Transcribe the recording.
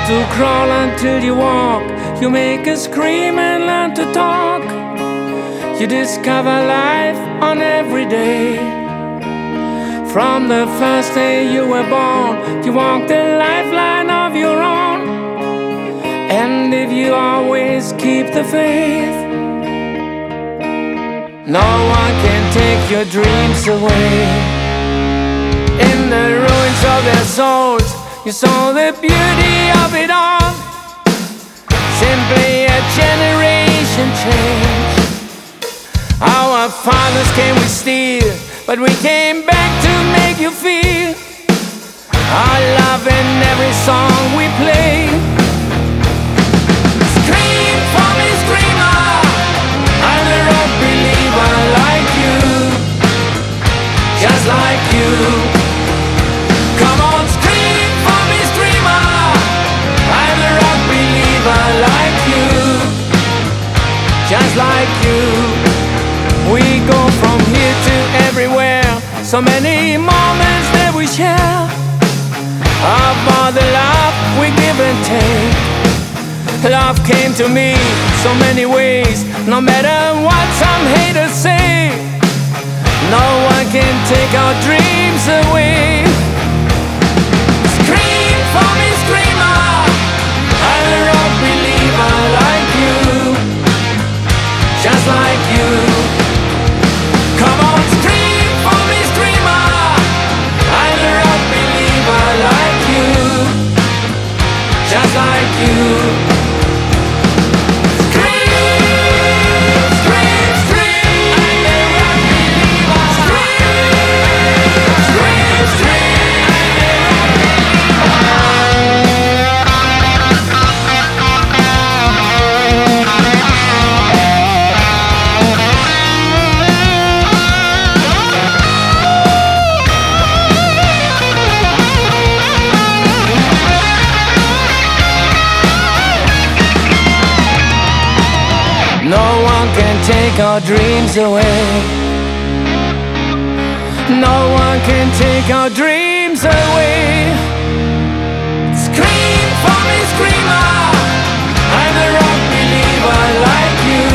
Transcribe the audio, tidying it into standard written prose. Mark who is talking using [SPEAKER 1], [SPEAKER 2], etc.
[SPEAKER 1] to crawl until you walk. You make a scream and learn to talk. You discover life on every day. From the first day you were born, you walk the lifeline of your own. And if you always keep the faith, no one can take your dreams away. In the ruins of their souls, you saw the beauty of it all. Simply a generation change. Our fathers came with steel, but we came back to make you feel our love in every song we play. Scream for me, screamer, I'm a rock believer like you, just like you. Come on, scream for me, screamer, I'm a rock believer like you, just like you. We go from here to everywhere, so many moments that we share, of all the love we give and take. Love came to me so many ways, no matter what some haters say. No one can take our dreams away. Scream for me, screamer, I'm a rock believer like you, just like you. Come on, scream for me, screamer, I'm a rock believer like you, just like you. No one can take our dreams away. No one can take our dreams away. Scream for me, screamer, I'm a rock believer like you,